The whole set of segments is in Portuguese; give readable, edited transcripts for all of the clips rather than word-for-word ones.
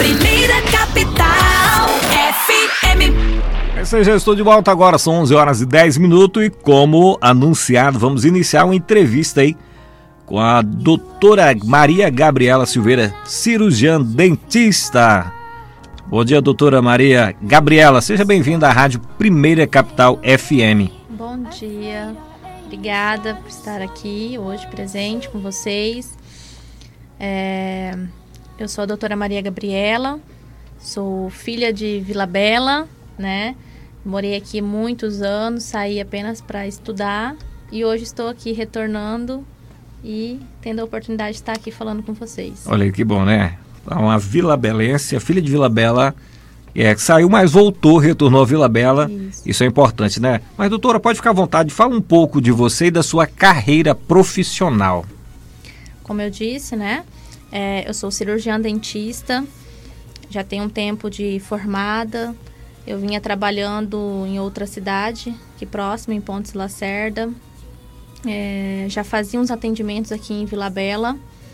Primeira Capital FM. Já estou de volta agora, são 11h10 e como anunciado, vamos iniciar uma entrevista aí com a doutora Maria Gabriela Silveira, cirurgiã dentista. Bom dia, doutora Maria Gabriela, seja bem-vinda à Rádio Primeira Capital FM. Bom dia, obrigada por estar aqui hoje presente com vocês. Eu sou a doutora Maria Gabriela, sou filha de Vila Bela, né? Morei aqui muitos anos, saí apenas para estudar e hoje estou aqui retornando e tendo a oportunidade de estar aqui falando com vocês. Olha que bom, né? Uma vilabelense, a filha de Vila Bela, que saiu, mas voltou, retornou a Vila Bela. Isso é importante, né? Mas, doutora, pode ficar à vontade, fala um pouco de você e da sua carreira profissional. Como eu disse, né? Eu sou cirurgiã dentista, já tenho um tempo de formada. Eu vinha trabalhando em outra cidade, aqui próximo, em Pontes Lacerda. Já fazia uns atendimentos aqui em Vila Bela.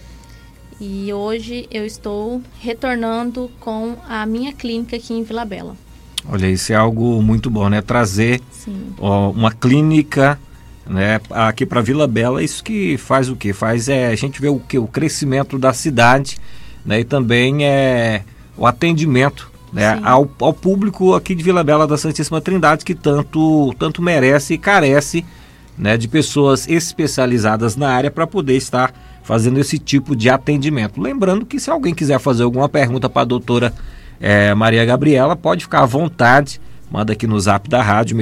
E hoje eu estou retornando com a minha clínica aqui em Vila Bela. Olha, isso é algo muito bom, né? Trazer uma clínica, né, aqui para Vila Bela. Isso que faz o quê? Faz a gente ver o quê? O crescimento da cidade, né? E também o atendimento, né, ao público aqui de Vila Bela da Santíssima Trindade, que tanto merece e carece, né, de pessoas especializadas na área para poder estar fazendo esse tipo de atendimento. Lembrando que se alguém quiser fazer alguma pergunta para a doutora Maria Gabriela, pode ficar à vontade, manda aqui no zap da rádio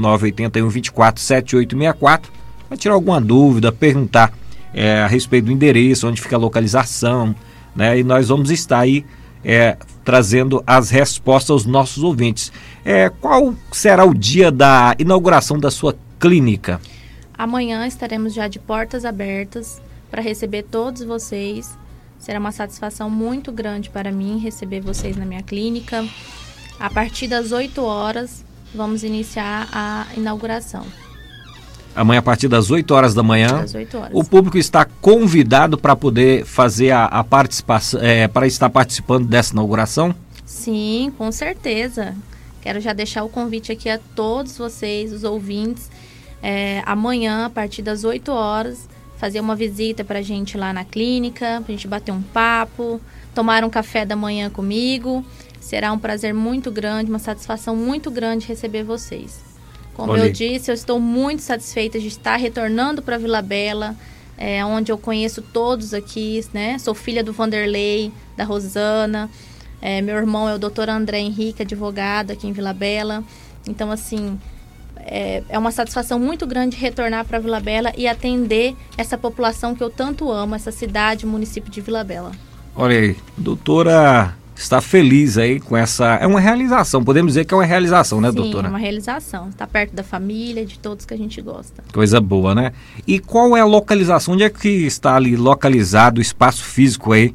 65981247864, vai tirar alguma dúvida, perguntar a respeito do endereço, onde fica a localização, né, e nós vamos estar aí trazendo as respostas aos nossos ouvintes. Qual será o dia da inauguração da sua clínica? Amanhã estaremos já de portas abertas para receber todos vocês. Será uma satisfação muito grande para mim receber vocês na minha clínica. A partir das 8 horas vamos iniciar a inauguração. Amanhã a partir das 8 horas da manhã. Das 8 horas. O público está convidado para poder fazer a participação, para estar participando dessa inauguração? Sim, com certeza. Quero já deixar o convite aqui a todos vocês, os ouvintes. Amanhã, a partir das 8 horas, fazer uma visita para a gente lá na clínica, para a gente bater um papo, tomar um café da manhã comigo. Será um prazer muito grande, uma satisfação muito grande receber vocês. Como eu disse, eu estou muito satisfeita de estar retornando para Vila Bela, onde eu conheço todos aqui, né? Sou filha do Vanderlei, da Rosana, meu irmão é o Dr. André Henrique, advogado aqui em Vila Bela. Então, assim, é uma satisfação muito grande retornar para Vila Bela e atender essa população que eu tanto amo, essa cidade, município de Vila Bela. Olha aí, doutora está feliz aí com essa... É uma realização, podemos dizer que é uma realização, né, doutora? Sim, é uma realização. Está perto da família, de todos que a gente gosta. Coisa boa, né? E qual é a localização? Onde é que está ali localizado o espaço físico aí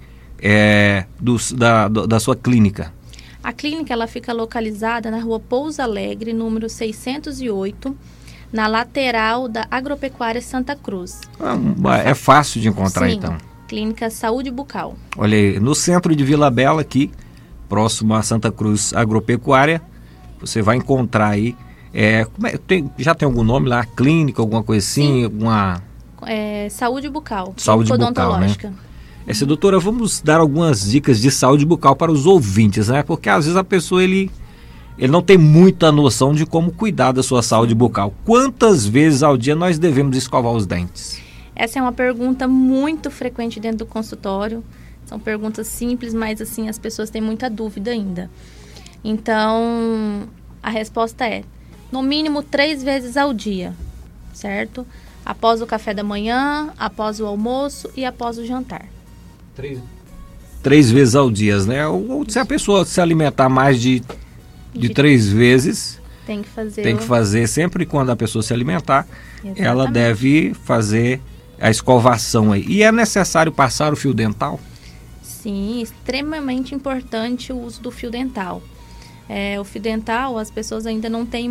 da sua clínica? A clínica ela fica localizada na rua Pouso Alegre, número 608, na lateral da Agropecuária Santa Cruz. É fácil de encontrar. Sim, então. Clínica Saúde Bucal. Olha aí, no centro de Vila Bela, aqui, próximo a Santa Cruz Agropecuária, você vai encontrar aí, já tem algum nome lá, clínica, alguma coisa assim? Sim. Alguma... Saúde Bucal. Saúde Bucal, né? Doutora, vamos dar algumas dicas de saúde bucal para os ouvintes, né? Porque às vezes a pessoa, ele não tem muita noção de como cuidar da sua saúde bucal. Quantas vezes ao dia nós devemos escovar os dentes? Essa é uma pergunta muito frequente dentro do consultório. São perguntas simples, mas assim, as pessoas têm muita dúvida ainda. Então, a resposta é, no mínimo 3 vezes ao dia, certo? Após o café da manhã, após o almoço e após o jantar. 3 vezes ao dia, né? Ou se a pessoa se alimentar mais de 3 vezes, tem que fazer sempre quando a pessoa se alimentar. Exatamente. Ela deve fazer a escovação aí. E é necessário passar o fio dental? Sim, extremamente importante o uso do fio dental. O fio dental, as pessoas ainda não têm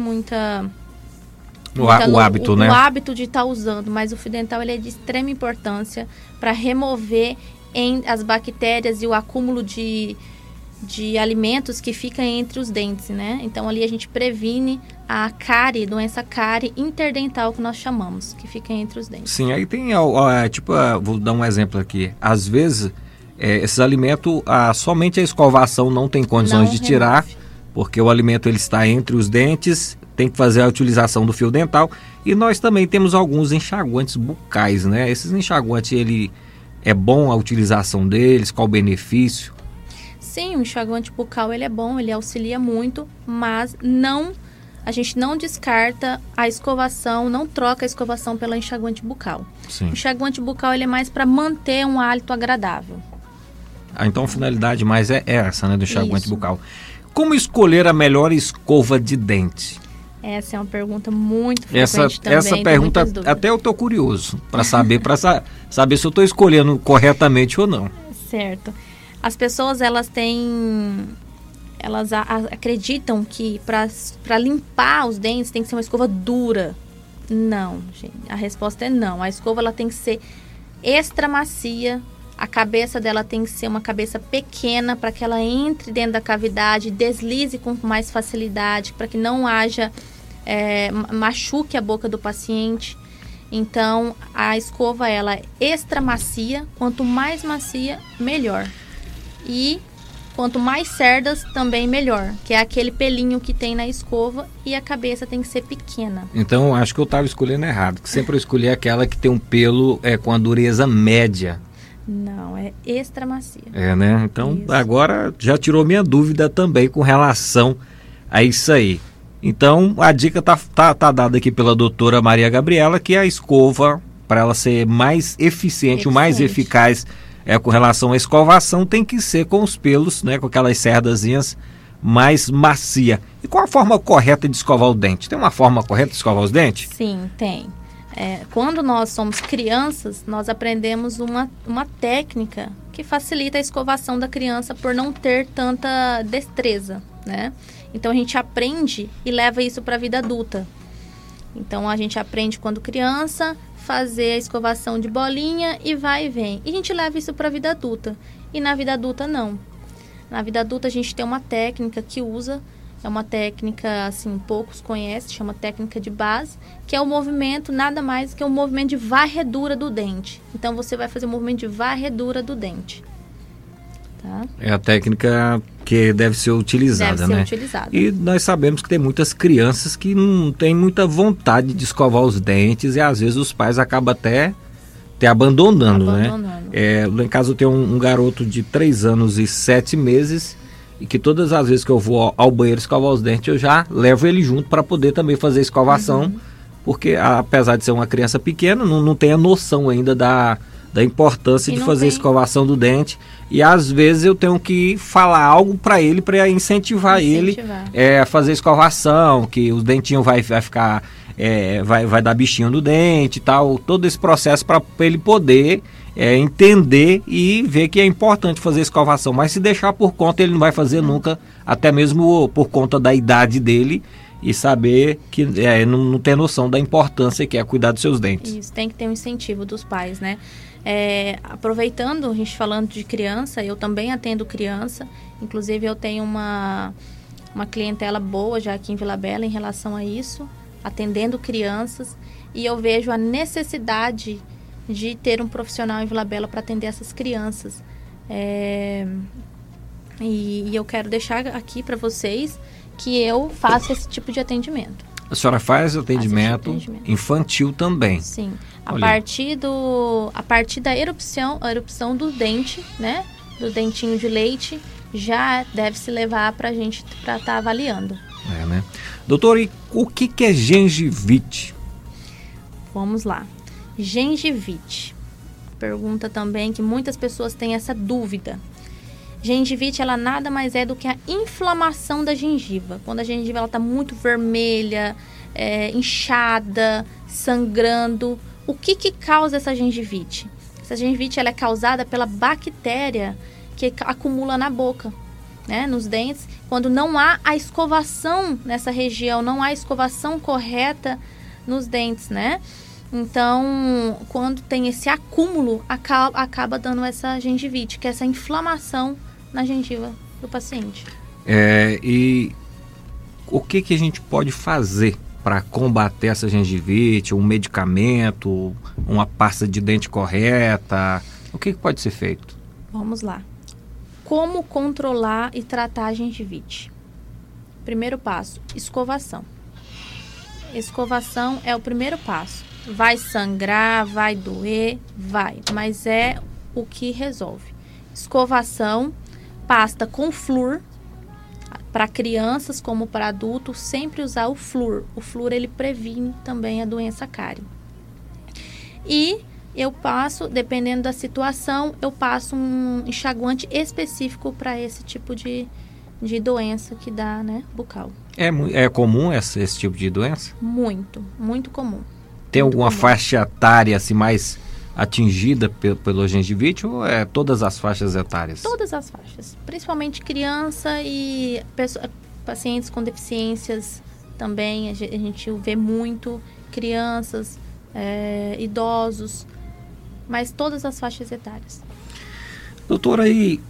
o hábito de estar usando, mas o fio dental ele é de extrema importância para remover as bactérias e o acúmulo de de alimentos que fica entre os dentes, né? Então ali a gente previne a cárie, doença cárie interdental que nós chamamos, que fica entre os dentes. Sim, aí tem, vou dar um exemplo aqui. Às vezes, esses alimentos, somente a escovação não tem condições de tirar, porque o alimento ele está entre os dentes, tem que fazer a utilização do fio dental. E nós também temos alguns enxaguantes bucais, né? Esses enxaguantes, ele é bom a utilização deles? Qual o benefício? Sim, o enxaguante bucal ele é bom, ele auxilia muito, mas a gente não descarta a escovação, não troca a escovação pela enxaguante bucal. Sim. O enxaguante bucal ele é mais para manter um hálito agradável. Então a finalidade mais é essa, né, do enxaguante Isso. bucal. Como escolher a melhor escova de dente? Essa é uma pergunta muito frequente também. Essa pergunta até eu estou curioso para saber, saber se eu estou escolhendo corretamente ou não. Certo. As pessoas elas acreditam que para limpar os dentes tem que ser uma escova dura. Não, gente. A resposta é não. A escova ela tem que ser extra macia. A cabeça dela tem que ser uma cabeça pequena para que ela entre dentro da cavidade, deslize com mais facilidade, para que não haja machuque a boca do paciente. Então, a escova ela é extra macia. Quanto mais macia, melhor. E quanto mais cerdas, também melhor. Que é aquele pelinho que tem na escova e a cabeça tem que ser pequena. Então, acho que eu estava escolhendo errado. Que sempre eu escolhi aquela que tem um pelo com a dureza média. Não, é extra macia. Né? Então, Isso. Agora já tirou minha dúvida também com relação a isso aí. Então, a dica tá dada aqui pela doutora Maria Gabriela, que a escova, para ela ser mais eficiente, o mais eficaz com relação à escovação, tem que ser com os pelos, né, com aquelas cerdazinhas mais macia. E qual a forma correta de escovar o dente? Tem uma forma correta de escovar os dentes? Sim, tem. Quando nós somos crianças, nós aprendemos uma técnica que facilita a escovação da criança por não ter tanta destreza, né? Então a gente aprende e leva isso para a vida adulta. Então a gente aprende quando criança, fazer a escovação de bolinha e vai e vem. E a gente leva isso para a vida adulta. E na vida adulta não. Na vida adulta a gente tem uma técnica que usa, é uma técnica, assim, poucos conhecem, chama técnica de base, que é o movimento, nada mais que um movimento de varredura do dente. Então você vai fazer um movimento de varredura do dente. Tá? É a técnica que deve ser utilizada, né? E nós sabemos que tem muitas crianças que não têm muita vontade de escovar os dentes e às vezes os pais acabam até abandonando, né? Lá em casa eu tenho um garoto de 3 anos e 7 meses e que todas as vezes que eu vou ao banheiro escovar os dentes eu já levo ele junto para poder também fazer a escovação, porque apesar de ser uma criança pequena, não tem a noção ainda da importância de fazer a escovação do dente. E às vezes eu tenho que falar algo para ele, para incentivar ele a fazer a escovação, que os dentinhos vai ficar, vai dar bichinho no dente e tal. Todo esse processo para ele poder entender e ver que é importante fazer a escovação. Mas se deixar por conta, ele não vai fazer nunca, até mesmo por conta da idade dele. E saber que não tem noção da importância que é cuidar dos seus dentes. Isso, tem que ter um incentivo dos pais, né? Aproveitando, a gente falando de criança, eu também atendo criança. Inclusive, eu tenho uma clientela boa já aqui em Vila Bela em relação a isso, atendendo crianças. E eu vejo a necessidade de ter um profissional em Vila Bela para atender essas crianças. E eu quero deixar aqui para vocês que eu faço esse tipo de atendimento. A senhora faz atendimento infantil também? Sim. A partir da erupção do dente, né? Do dentinho de leite, já deve se levar para a gente para estar avaliando. Né? Doutor, e o que é gengivite? Vamos lá. Gengivite. Pergunta também que muitas pessoas têm essa dúvida. Gengivite, ela nada mais é do que a inflamação da gengiva. Quando a gengiva está muito vermelha, inchada, sangrando. O que causa essa gengivite? Essa gengivite ela é causada pela bactéria que acumula na boca, né, nos dentes. Quando não há a escovação nessa região, não há a escovação correta nos dentes, né? Então, quando tem esse acúmulo, acaba dando essa gengivite, que é essa inflamação na gengiva do paciente. E o que a gente pode fazer para combater essa gengivite? Um medicamento, uma pasta de dente correta? O que pode ser feito? Vamos lá. Como controlar e tratar a gengivite? Primeiro passo, escovação. Escovação é o primeiro passo. Vai sangrar, vai doer, mas é o que resolve. Escovação, pasta com flúor. Para crianças como para adultos, sempre usar o flúor. O flúor, ele previne também a doença cárie. E eu passo, dependendo da situação, eu passo um enxaguante específico para esse tipo de doença que dá, né, bucal. É comum esse tipo de doença? Muito, muito comum. Tem muito alguma comum. Faixa etária assim, mais atingida pelo gengivite ou é todas as faixas etárias? Todas as faixas, principalmente criança e pacientes com deficiências também, a gente vê muito, crianças, idosos, mas todas as faixas etárias. Doutora,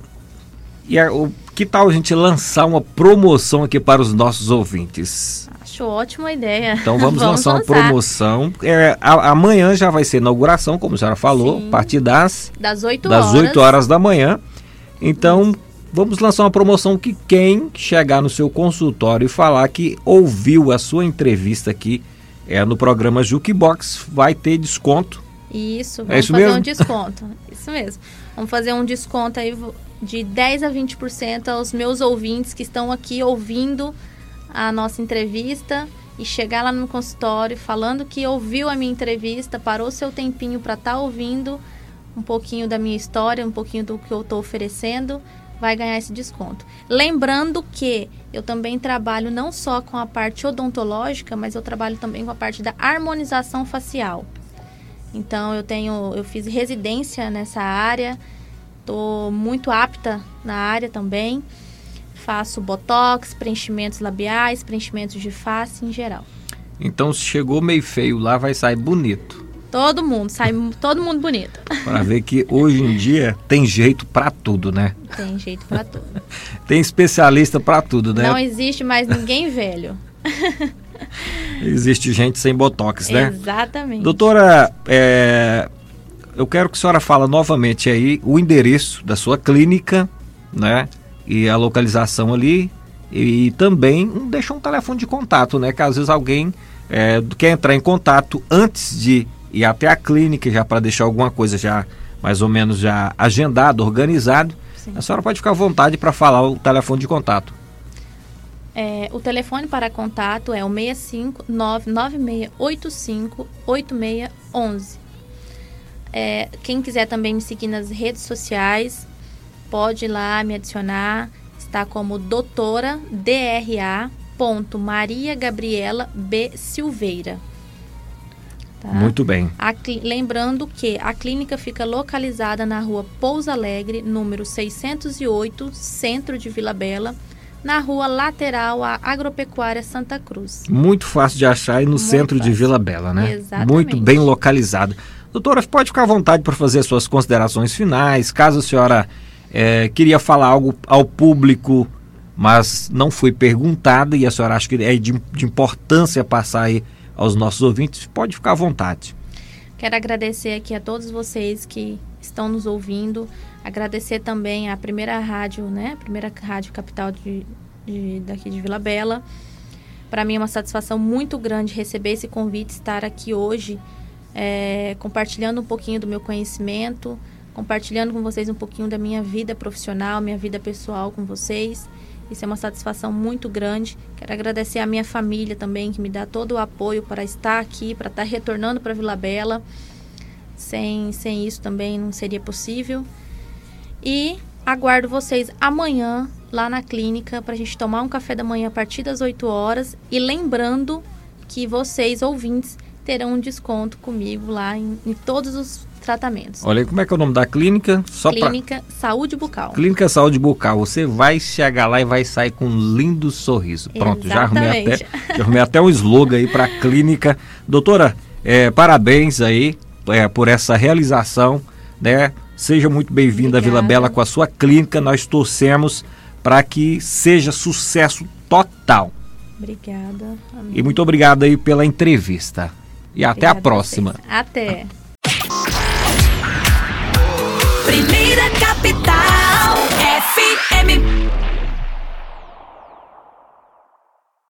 que tal a gente lançar uma promoção aqui para os nossos ouvintes? Acho ótima ideia. Então vamos lançar uma promoção. Amanhã já vai ser inauguração, como a senhora falou, sim, a partir das 8 horas da manhã. Então vamos lançar uma promoção que quem chegar no seu consultório e falar que ouviu a sua entrevista aqui no programa Jukebox vai ter desconto. Isso, vamos fazer um desconto. Isso mesmo. Vamos fazer um desconto aí de 10% a 20% aos meus ouvintes que estão aqui ouvindo a nossa entrevista e chegar lá no consultório falando que ouviu a minha entrevista, parou seu tempinho para estar ouvindo um pouquinho da minha história, um pouquinho do que eu estou oferecendo, vai ganhar esse desconto. Lembrando que eu também trabalho não só com a parte odontológica, mas eu trabalho também com a parte da harmonização facial. Então eu fiz residência nessa área, estou muito apta na área também. Faço botox, preenchimentos labiais, preenchimentos de face em geral. Então se chegou meio feio lá, vai sair bonito. Todo mundo bonito. Para ver que hoje em dia tem jeito para tudo, né? Tem jeito para tudo. Tem especialista para tudo, né? Não existe mais ninguém velho. Existe gente sem botox, né? Exatamente. Doutora, eu quero que a senhora fale novamente aí o endereço da sua clínica, né? E a localização ali. E também deixa um telefone de contato, né? Que às vezes alguém quer entrar em contato antes de ir até a clínica, já para deixar alguma coisa já mais ou menos já agendado, organizado. Sim. A senhora pode ficar à vontade para falar o telefone de contato. O telefone para contato é o 65996858611. Quem quiser também me seguir nas redes sociais, pode ir lá me adicionar. Está como doutora DRA. Maria Gabriela B. Silveira. Tá? Muito bem. Lembrando que a clínica fica localizada na rua Pouso Alegre, número 608, centro de Vila Bela, na rua lateral à Agropecuária Santa Cruz. Muito fácil de achar e no centro de Vila Bela, né? Exatamente. Muito bem localizado. Doutora, pode ficar à vontade para fazer suas considerações finais, caso a senhora queria falar algo ao público, mas não foi perguntada e a senhora acha que é de importância passar aí aos nossos ouvintes, pode ficar à vontade. Quero agradecer aqui a todos vocês que estão nos ouvindo, agradecer também a primeira rádio, né? A primeira rádio capital daqui de Vila Bela. Para mim é uma satisfação muito grande receber esse convite, estar aqui hoje, compartilhando um pouquinho do meu conhecimento, compartilhando com vocês um pouquinho da minha vida profissional, minha vida pessoal com vocês. Isso é uma satisfação muito grande. Quero agradecer a minha família também, que me dá todo o apoio para estar aqui, para estar retornando para Vila Bela. Sem isso também não seria possível. E aguardo vocês amanhã lá na clínica para a gente tomar um café da manhã a partir das 8 horas. E lembrando que vocês, ouvintes, terão um desconto comigo lá em todos os tratamentos. Olha, como é que é o nome da clínica? Clínica Saúde Bucal. Clínica Saúde Bucal. Você vai chegar lá e vai sair com um lindo sorriso. Pronto, já arrumei até um slogan aí para a clínica. Doutora, parabéns aí por essa realização, né? Seja muito bem-vinda a Vila Bela com a sua clínica. Nós torcemos para que seja sucesso total. Obrigada. Amém. E muito obrigado aí pela entrevista. E até a próxima. Até. Primeira Capital.